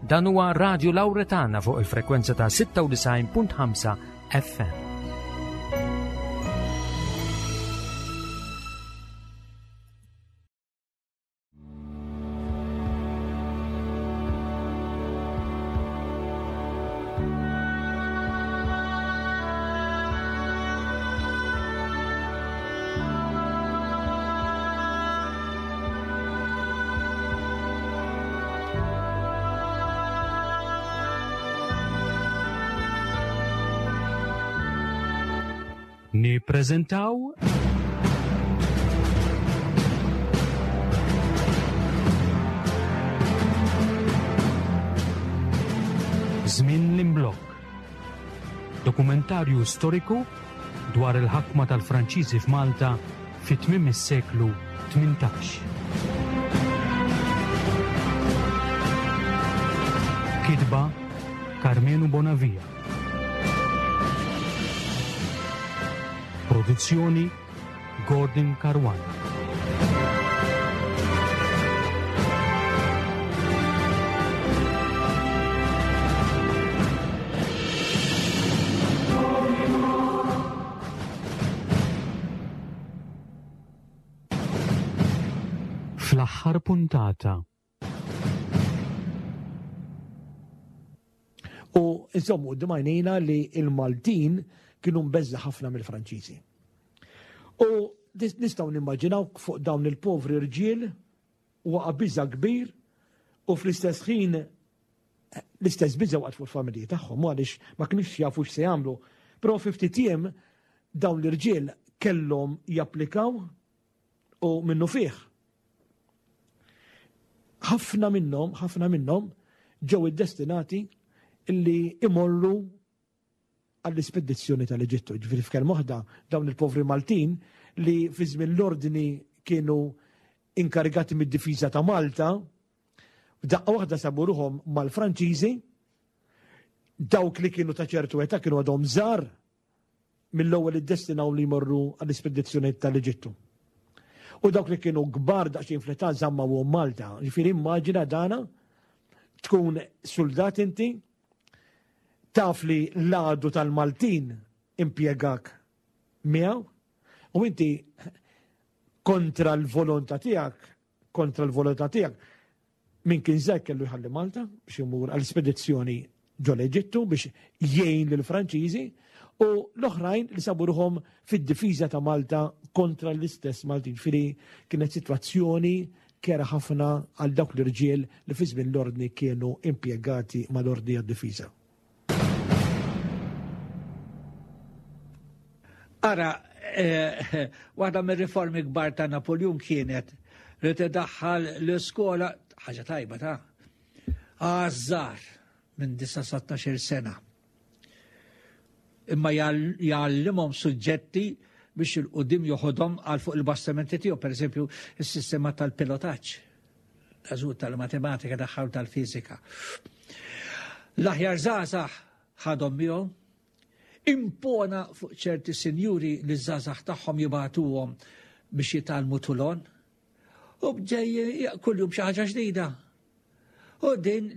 Dan huwa Radio Lawretana fuq il-frekwenza ta' 96.5 FM. Nippreżentaw Żmien l-imblok, dokumentarju storiku dwar il-ħakma tal-Franċiżi f'Malta fit-tmiem is-seklu 18. Kitba Carmenu Bonavia. Produzzjoni Gordon Karwan. Fl-aħħar puntata. U insomma, d-dimajnina li il-Maltin kienu mbezza ħafna mill-Franċiżi. U nistgħu nimmaġinaw fuq dawn il-povri rġiel waqa' biża' kbir u fl-istess ħin l-istess biża' waqt fuq il-familji tagħhom għaliex ma kinux jafu x'se jagħmlu. Però fi ftit iem dawn l-irġiel kellhom japplikaw u minnu fih. Ħafna minnhom ġew iddestinati illi imorru għall-ispedizzjoni tal-Eġittu. Ġifieri f'kelma waħda dawn il-povri Maltin li fi żmien l-ordni kienu inkarigati mid-difiża ta' Malta, f'daqqa waħda sabu ruhom mal-Franċiżi, dawk li kienu ta' ċertu età kienu għadhom żgħar mill-ewwel iddestinaw li jmorru għall-ispedizzjoni tal-Eġittu. U dawk li kienu kbar daqsxejn fl-età żammaw Malta. Ġifieri immaġina dana tkun soldat inti taf li l-għadu tal-Maltin impjegak miegħu u inti kontra l-volontà tiegħek min kien żgħir kellu jħalli Malta biex imur għall-ispedizzjoni ġo l-Eġittu biex jgħin lill-Franċiżi u l-oħrajn li sabu ruhom fid-difiża ta' Malta kontra l-istess Maltin. Ġifieri kienet sitwazzjoni kera ħafna għal dawk l-irġiel li fi żmien l-ordni kienu impjegati mal-ordni għad-difiża. Ara, waħda mir-riformi kbar ta' Napoleon kienet li tidaħħal l-iskola ħaġa tajba ta' għażar minn 19 sena. Imma jgħallimhom suġġetti biex il-qudiem joħodhom għal fuq il-bastimenti tiegħu, pereżempju is-sistema tal-pilotaġġ, l-għażul tal-matematika daħħal tal-fiżika. L-aħjar żgħażagħ ħadhom miegħu impona fuq ċerti sinjuri li żgħażagħ tagħhom jibgħatuhom biex jitalmu tulon u bġej kuljum xi ħaġa ġdida. U din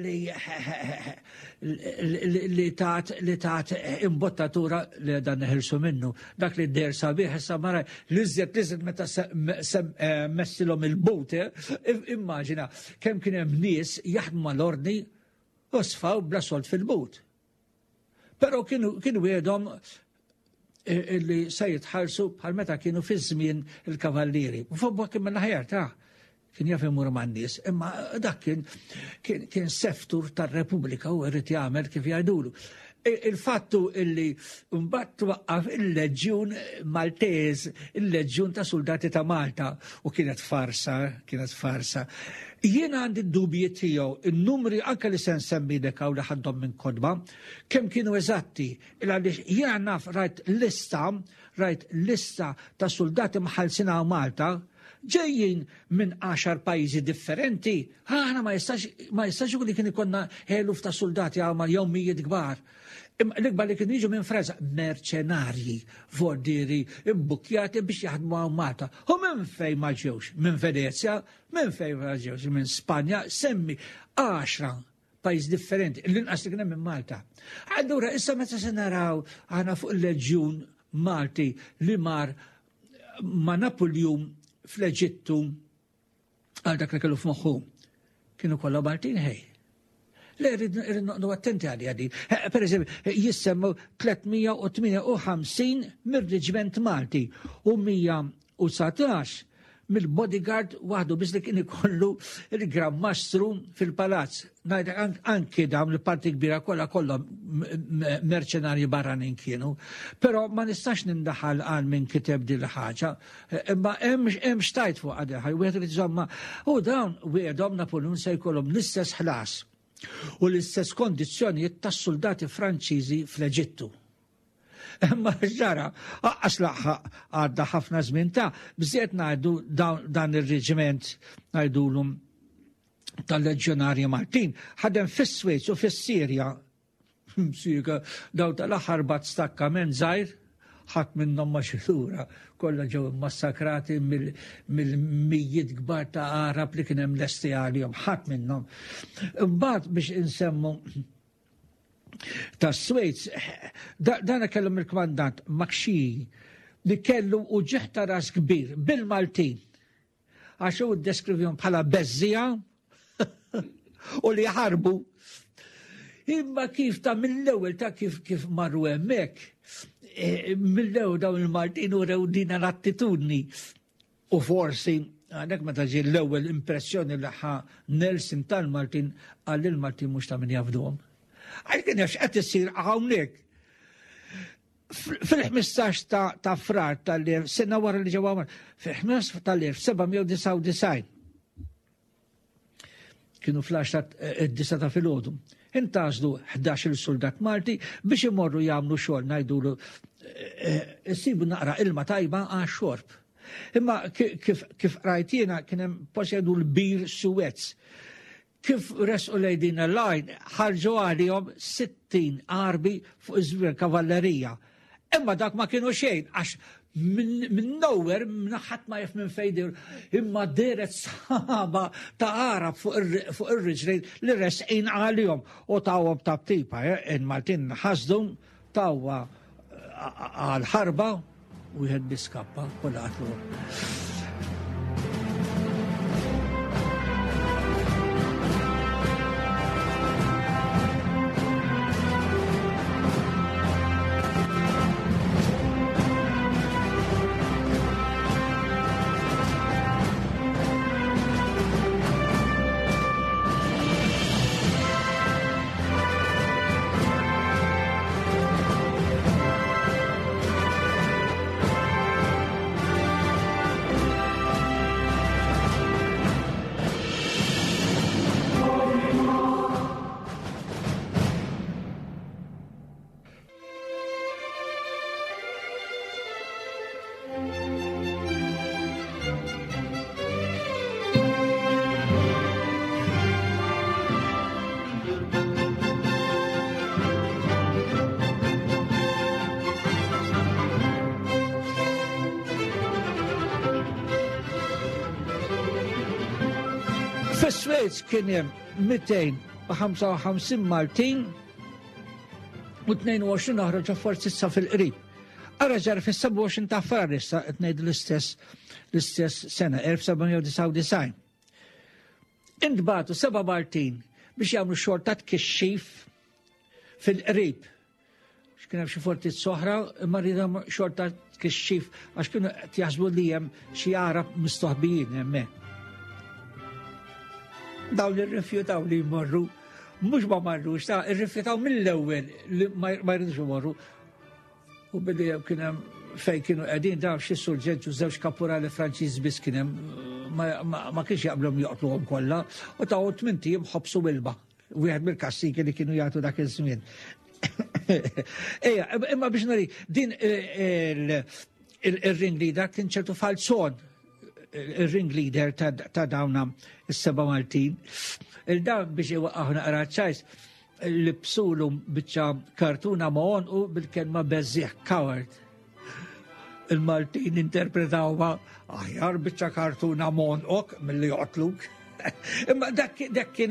li tat imbottatura li dan neħilsu minnu. Dak li d-der sabiħ, samara li iżjed meta messilhom il-bote, immaġina kemm kien hemm nies jaħdmu mal-ordni u sfaw bla sold fil-but. Però kienu għedhom li se jitħallsu bħal meta kienu fi żmien il-kavallieri. Fobba kien minna ħajar ta' kien jaf imur man nies, imma dak kien seftur tar-Repubblika u rrid jagħmel kif jgħidulu. Il-fattu illi mbagħad twaqqaf il-Leġjun Malteż, il-Leġjun ta' Soldati ta' Malta u kienet farsa. Jien għandi d-dubji tiegħu, in-numri anke li se nsemmi dekaw li ħaddhom minn kodba, kemm kienu eżatti, għaliex jien naf rajt lista ta' soldati mħallsina Malta ġejjin minn 10 pajjiżi differenti. Aħna ma jistax li kien ikonna eluf ta' soldati għamal jowmijiet kbar. L-ikbar li kien jiġu minn Franza, merċenarji, vordiri, imbukjati biex jaħdmu għaw Malta. U minn fej ma ġewx? Minn Venezia, minn fej ma ġewx? Minn Spanja, semmi 10 pajjiż differenti, l-inqas li kien hemm minn Malta. Allura issa meta se naraw aħna fuq il-Leġjun Malti li mar ma' Napoleon fl-Eġittu għal dak li kellu f'moħħu kienu kollha Maltin ħej. Le, rrid noqgħdu attenti għadi. Per eżempju, jissemmu 358 mir-Reġiment Malti u 119 mill-bodyguard waħdu biex li kien ikollu il-Gran Mastru fil-palazz. Ngħidlek anki dawn il-parti kbira kollha merċenarji barranin kienu. Però ma nistax nindaħal għal min kiteb din il-ħaġa. Imma hemm xtajt fuq għadeħaj, wieħed irid iżomma u dawn wiedhom Napoleon se jkollhom l-istess ħlas u l-istess kondizzjonijiet tas-soldati Franċiżi fl-Eġittu. Ma ġara, aqqas laħħa għadda ħafna żmien ta' bżiet ngħidu dan ir-reġiment ngħidulhom tal-Leġjonarji Maltin ħadem fis-Swejz u fis-Sirja. Daw tal-aħħar bat stakkament żgħir ħadd minnhom ma xilura kollha ġew massakrati mill-mijiet kbar ta' Arab li kien hemm lesti għalihom ħadd minnhom. Imbagħad biex insemmu ta' Swejz, dana kellhom il-kmandant Makxi li kellu u ġeħta ras kbir bil-Maltin. Għax hu ddeskrivihom bħala beżżija u li ħarbu. Imma kif ta' mill-ewwel ta' kif marru hemmhekk, mill-ewwel dawn il-Maltin u rew din l-attitudni. U forsi għandek meta ġie l-ewwel impressjoni li ħa Nelson tal-Maltin għal il-Maltin mhux ta' min jafduhom. Għalkin jax qed issir hawnhekk. Fil-15 ta' frar sena wara li ġewwa fil-15 tal-1799 kienu fl-10 id-9 ta' filgħodu. Intażlu 11 soldat Malti biex imorru jagħmlu xogħol ngħidulu issibu naqra ilma tajba għax xorb. Imma kif rajt jiena kien hemm posjedu l-bir Suez. Kif resqu lejdin l-lajn, ħarġu għalihom 60 arbi fuq iż-żwier kavallerija. Imma dak ma kienu xejn, għax minn nowhere ħadd ma jaf minn fejn imma deret sħaba ta' Arab fuq ir-riġlejn li resqin għalihom u tawhom tabtipa. Il-Maltin ħasdu tawwa għal-ħarba u wieħed biskappa kollha qatluhom. Fis-Swejz kien hemm 255 Maltin u 22 oħra ġo forsi issa fil-qrib. Ara ġar fis-27 ta' frar issa qed ngħidu l-istess sena 1799. Intbagħtu 7 Maltin biex jagħmlu xogħol ta' tkixxif fil-qrib. Kien hemm xi fortijiet soħra imma rridhom xogħol ta' tkixxif għax kienu qed jaħsbu li hemm xi Arab mistoħbijin hemmhekk. Dawn irrifjutaw li jmorru, mhux ma marrux, irrifjutaw mill-ewwel li ma jridux imorru. U billi kien hemm fejn kienu qegħdin dawn xi surġeġġu żewġ kaporali Franċiż biss kien hemm ma kienx jaqblhom joqtluhom kollha u taw 8 tim ħobsu wilba. Wieħed mill-kassiki li kienu jagħtu dak iż-żmien. Ejja, imma biex nari din il-ring leader kien ċertu falzon. Il-ring leader ta' dawna is-7 Maltin. Il-dawn biex iwaqqaħu naqra ċajs li bsulu biċċa kartuna ma' u bil-kelma beżieħ coward. Il-Maltin interpretawha aħjar biċċa kartuna ma' mill-li joqtluk. Imma dak kien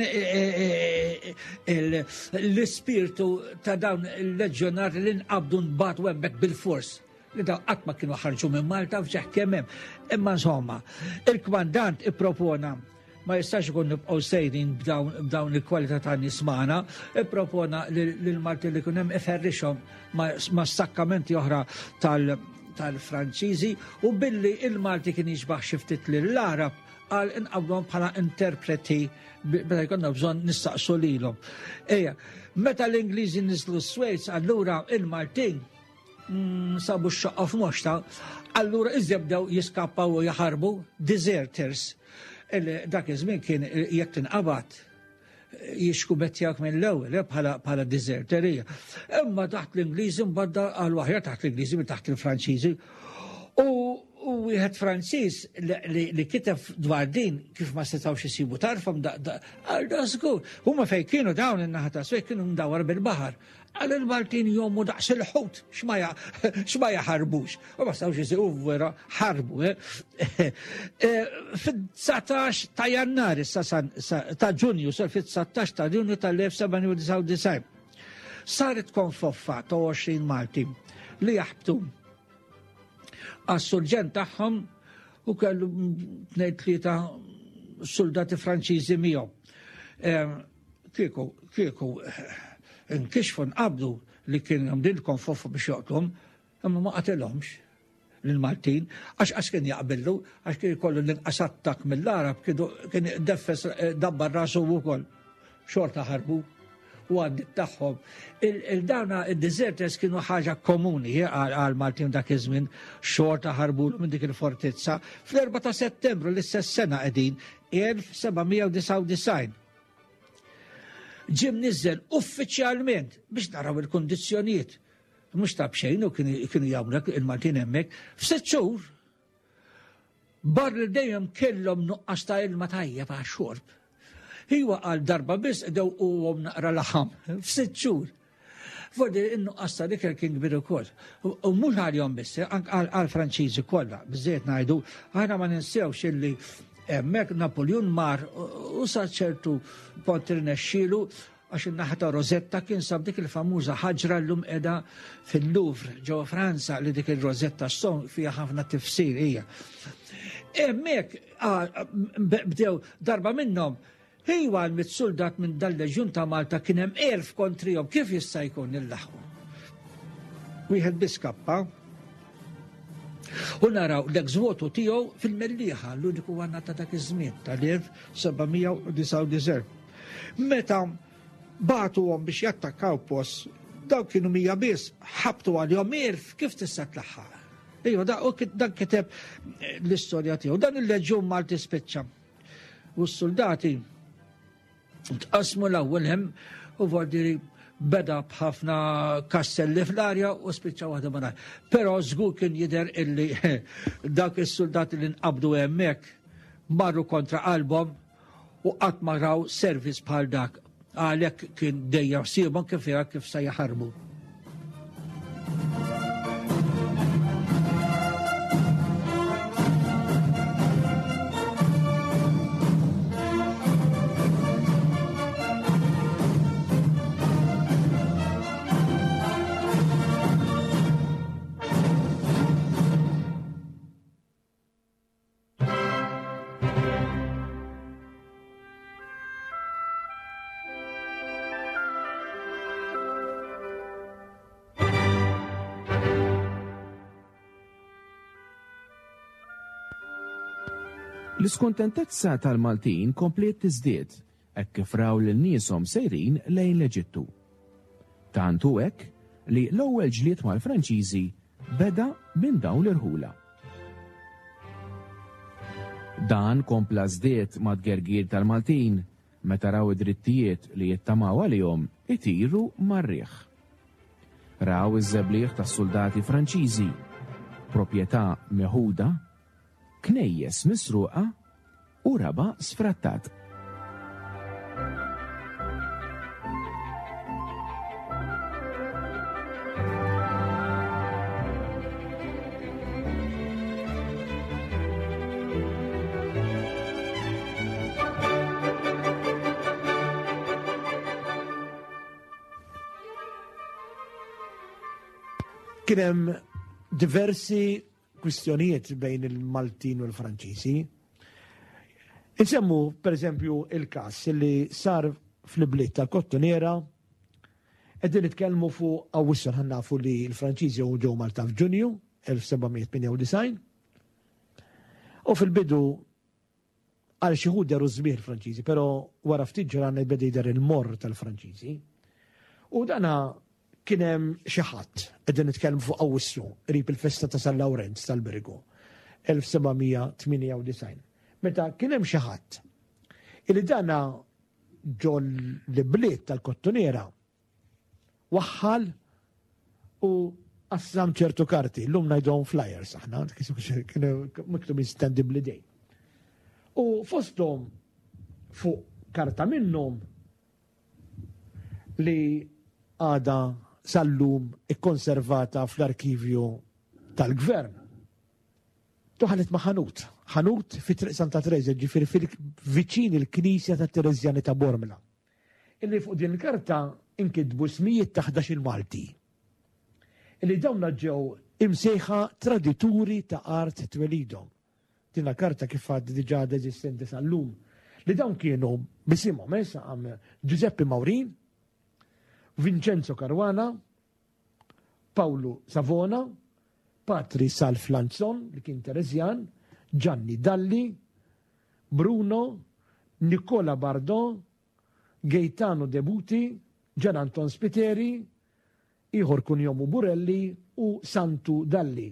l-ispirtu ta' dawn il-leġjonari li nqabdu nbatu hemmhekk bil-fors. Li daw qatt ma kienu ħarġu minn Malta f'ġeħ kemm hemm. Imma insomma, il-kmandant ippropona ma jistax ikun nibqgħu sejrin b'dawn il-kwalità ta' nies magħna, ippropona lill-Malti li kun hemm iferrixhom ma' stakkamenti oħra tal-Franċiżi u billi il-Malti kien jiġbaħ xi ftit lill-Arab għal inqabduhom bħala interpreti meta jkollna bżonn nistaqsu lilhom. Ejja, meta l-Ingliżi niżlu s-Swejz, allura il-Maltin sabu x-xaqqa f'moxta, allura iżjebdew jiskappaw u jaħarbu deserters. Dak iż-żmien kien jekk tinqabad jixkubettjak minn l-ewwel bħala deserterija. Imma taħt l-Ingliżi mbagħad għal waħja taħt l-Ingliżi minn taħt il-Franċiżi. U wieħed Franċiż li kiteb dwar din kif ma setgħux isibu tarfhom da żgur. Huma fejn kienu dawn in-naħa ta' Swejz kienu mdawwar bil-baħar. Għal il-Maltin jommu daqs il-ħut x'ma jaħarbux. U ma stawx isibu vera ħarbu. Fid-19 ta' Jannar ta' Ġunju sar fit-19 ta' Ġunju tal-1799 saret konfoffa ta' 20 Malti li jaħbtu għas-surġent tagħhom u kellu 2-3 soldati Franċiżi miegħu. Kieku nkixfu nqabdu li kien din konfoffu biex joqtlhom, imma ma qatilhomx lill-Maltin għax kien jaqbillu, għax kien jkollu l-inqas attakk mill-Arab kien deffes dabbar rasu wkoll. Xorta ħarbu u għaddit tagħhom. Il-dawna id-deserters kienu ħaġa komuni għal-Maltin dak iż-żmien, xorta ħarbulu minn dik il-fortezza. Fl-4 ta' Settembru l-istess sena qegħdin 1799. Ġim niżel uffiċjalment biex naraw il-kondizzjonijiet. Mhux ta' bxejn u kienu jagħmlu il-Maltin hemmhekk. F'6 xhur bar li dejjem kellhom nuqqas ta' ilma tajjeb għax xorb. Hiwa għal darba biss dew u naqra laħam, f'6 xhur. Fordi in-nuqqas ta' dik kien kbir ukoll. U mhux għalihom biss, għall-Franċiżi kollha, biżżejjed ngħidu, aħna ma ninsewx illi hemmhekk Napoleon mar u sa ċertu pont irnexxielu għax in-naħa ta' Rosetta kien sab dik il-famuża ħaġra llum qiegħda fil-Louvre ġewwa Franza li dik il-Rosetta Stone fiha ħafna tifsir hija. Hemmhekk bdew darba minnhom Ejwa l-mit-soldat minn dal-leġjun ta' Malta kien hemm 1000 kontrihom, kif jista' jkun il-laħqu? Wieħed biskappa u naraw l-ex-votu tiegħu fil-Mellieħa l-uniku għandna ta' dak iż-żmien tal-1799. Meta bagħtuhom biex jattakkaw post, daw kienu 100 biss, ħabtu għalihom 1000 kif tista' tlaħħaq. Ejwa dan kiteb l-istorja tiegħu. Dan il-leġjun Malti spiċċa. U s-soldati tqasmu l-ewwel hemm u vordiri beda b'ħafna kasselli fl-arja u spiċċa waħda ma nar. Però żgur kien jidher illi dak is-soldati li nqabdu hemmhekk marru kontra qalbhom u qatt ma raw servizz bħal dak. Għalhekk kien dejjem siebhom kif se jaħarbu. L-iskontentezza tal-Maltin komplet tiżdied hekk kif raw lil nieshom sejrin lejn l-Eġittu. Tantu hekk li l-ewwel ġlied mal-Franċiżi beda minn dawn l-irħula. Dan kompla żdied mad-gergier tal-Maltin meta raw id-drittijiet li jittamaw għalihom itiru mar-riħ. Raw iż-żebliħ tas-soldati Franċiżi, proprjetà meħuda, knejjes misruqa u raba sfrattat. kien hemm diversi kwistjonijiet bejn il-Maltin u l-Franċiżi. Insemmu, per eżempju, il-każ li sar fl-bliet tal-Kottoniera, qegħdin nitkellmu fuq Awwissu ħannafu li l-Franċiżi ġew Malta f'Ġunju 1798. U fil-bidu għal xi ħud deru żmien Franċiżi, però wara ftit ġranet beda jidher il-morr tal-Franċiżi. U dana kien hemm xi ħadd qegħdin nitkellmu fuq Awwissu qrib il-festa ta' San Lawrenz tal-Birigu 1798. Meta kien hemm xi ħadd illi dana ġol l-bliet tal-Kottoniera waħħal u qassam ċertu karti, l-lum najdhom flyers aħna, kienu miktubin standibli dej. U fostom fuq karta minnhom li għada sal-lum ikkonservata fl-arkivju tal-gvern. Tuħalet ma' ħanut fi Triq Santa Teresa, ġifiri fil-viċin il-Knisja ta' Terezjani ta' Bormla. Illi fuq din il-karta inkidbu smijiet ta' 11 Malti. Illi dawna ġew imsejħa tradituri ta' art twelidhom. Tina karta kif għad diġà eżistenti sal-lum. Li dawn kienu bisimhom għam Giuseppe Maurin, Vincenzo Caruana, Paolo Savona, Patri Salflanzon, li kien Terezjan, Gianni Dalli, Bruno, Nicola Bardò, Gaetano Debuti, Gian Anton Spiteri, Ihor Kunjomu Burelli u Santu Dalli.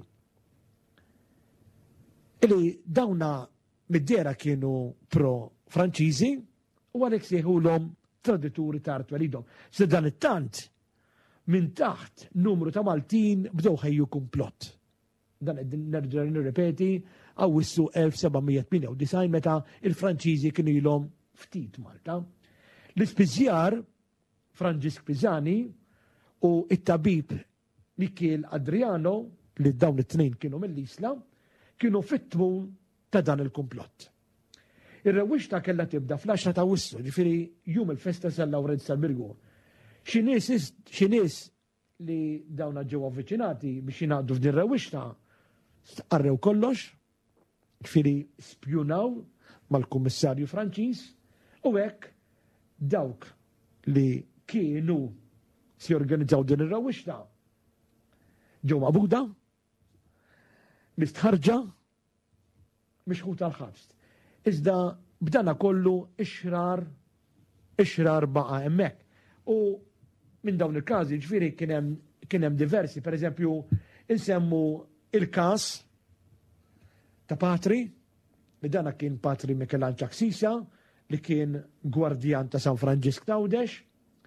Ili dawna mid-dera kienu pro-Franċiżi u għalek sieħulhom tradituri ta' art twelidhom. Se dan it-tant minn taħt numru ta' Maltin bdew ħejju kumplott. Dan nerġa' nirrepeti Awwissu 1798 meta il-Franċiżi kienu ilhom ftit Malta. L-ispiżjar Franġisk Pisani u it-tabib Michel Adriano li dawn it-tnejn kienu mill-Isla kienu fit-tmum ta' dan il-kumplott. Ir-rewwixta kellha tibda fl-10 ta' Awwissu, ġifieri jum il-festa San Lawrenz tal-Birigu. Xi nies li dawn ġew avviċinati biex jingħaqdu f'din rewwixta stqarrew kollox, ġifieri spjunaw mal-Kummissarju Franċiż u hekk dawk li kienu si organizzaw din ir-rewwixta ġew maqbuda mistħarġa mixħut tal-ħabs. Iżda b'dana kollu ixrar baqa' hemmhekk. U minn dawn il-każi ġifieri kien hemm diversi, pereżempju insemmu il-każ ta' Patri, li dana kien Patri Michelangelo Aksisa, li kien gwardjan ta' San Franġisk Tawdex.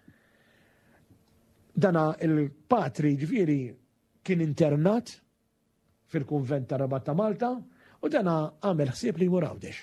Dana il-Patri ġifieri kien internat fil-Kunvent ta' Rabat ta' Malta u dana għamel ħsieb li murawdex.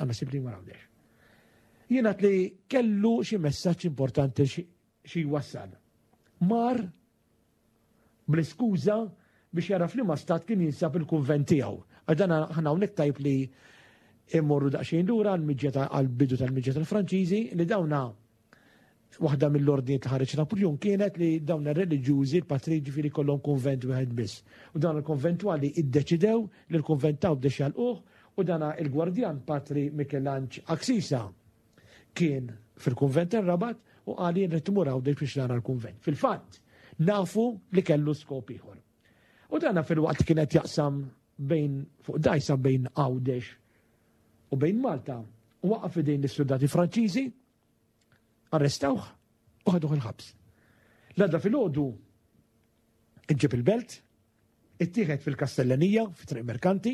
Jienat li kellu xi messaġġ importanti xi jwassal. Mar bl-iskuża biex jaraf li ma stat kien jinsab il-kunvent tiegħu. Għadana ħana hawnhekk tajb li immorru daqsxejn lura għall-bidu tal-miġġa tal-Franċiżi li dawna waħda mill-ordnijiet li ħareġ Napoleon kienet li dawn ir-reliġjużi l-patri ġifieri kollhom konvent wieħed biss. U dawn il-konventwali iddeċidew li l-konvent taw bdex jalquh u dana il-gwardjan Patri Michelangelo Aksisa kien fil-konvent ir-Rabat u qal jien qed imur hawnhekk biex nara l-konvent. Fil-fatt nafu li kellu skop ieħor. U dana fil-waqt kienet jaqsam fuq dajsa bejn Għawdex u bejn Malta u waqaf idejn l-istudati Franċiżi, arrestawh u ħaduh il-ħabs. L-għadda fil-ħodu iġġib il-belt, ittieħed fil-Kastellanija, fi Triq Merkanti,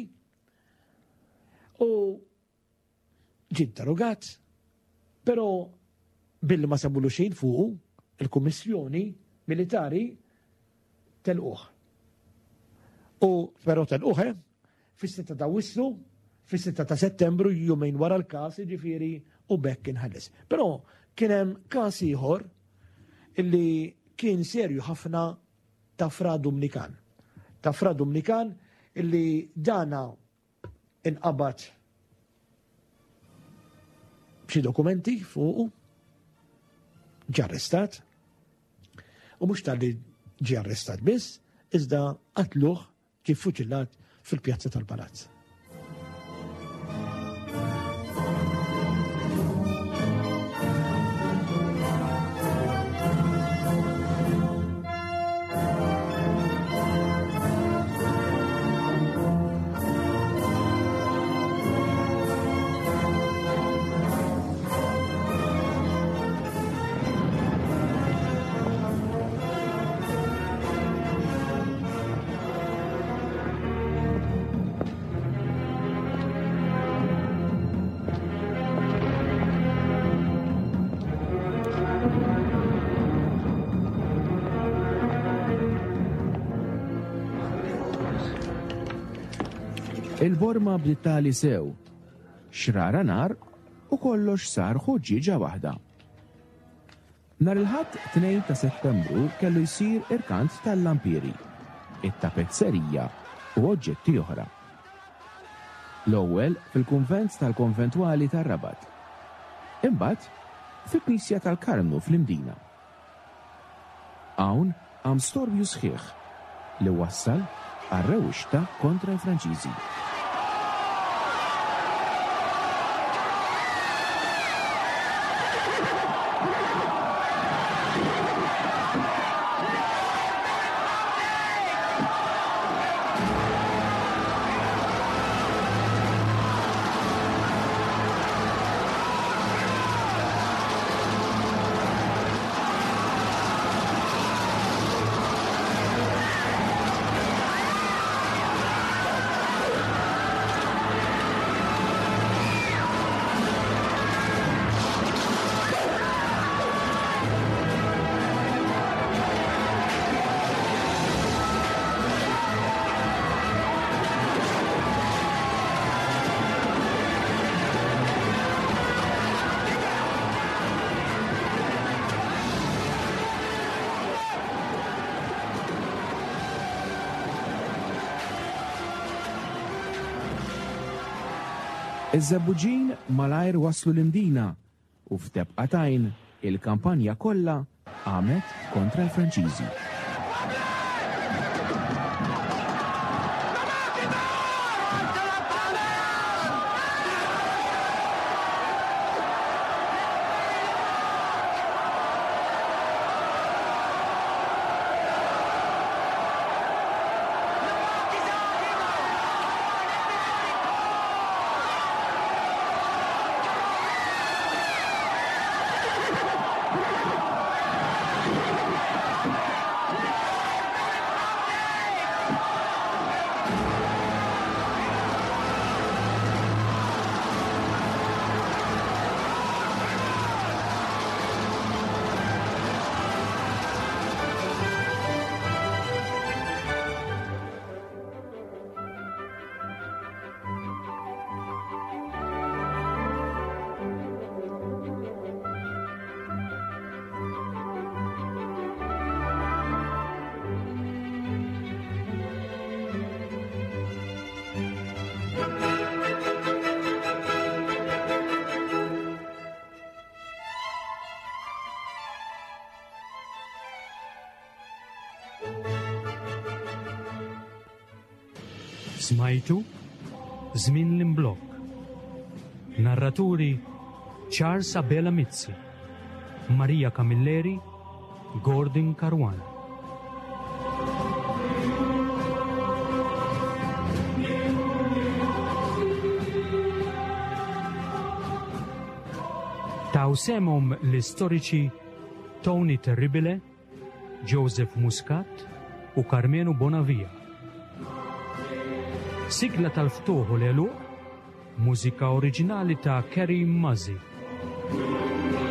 u ġie interrogat, pero billi ma sabulu xejn fuqu, il-Kummissjoni Militari telquh. U però telquh fis-6 ta' Awwissu, fis-6 ta' Settembru jumejn wara l-każ ġifieri u bekk inħalles. Però kien hemm każ ieħor illi kien serju ħafna ta' Fra Dominikan. Ta' Fra Dominikan illi dana inqabad b'xi dokumenti fuqu, ġie arrestat, u mhux tal-li ġie arrestat biss, iżda qatluh kif fuċillat fil-pjazza tal-Palazz. Il-borma bdittali sew, xrara nar u kollox sar ħoġġiġa waħda. Nar il-ħadd 2 ta' Settembru kellu jsir irkant tal-lampiri, it-tapezzerija u oġġetti oħra. L-ewwel fil-kunvent tal-konventwali tar-Rabat. Imbagħad fil-Knisja tal-Karmnu fl-Imdina. Hawn hemm storbju sħiħ li wassal għar-rewwixta kontra l-Franċiżi. Iż-żebbuġin malajr waslu l-Imdina u f'tebqatajn il-kampanja kollha qamet kontra l-Franċiżi. Smajtu Żmien l-imblok. Narraturi Charles Abela Mizzi, Maria Camilleri, Gordon Caruana. Taw semhom l-istoriċi Tony Terribile, Joseph Muscat u Carmenu Bonavia. Sigla tal-ftuħ u l-eluq, mużika oriġinali ta' Karim Mazzi.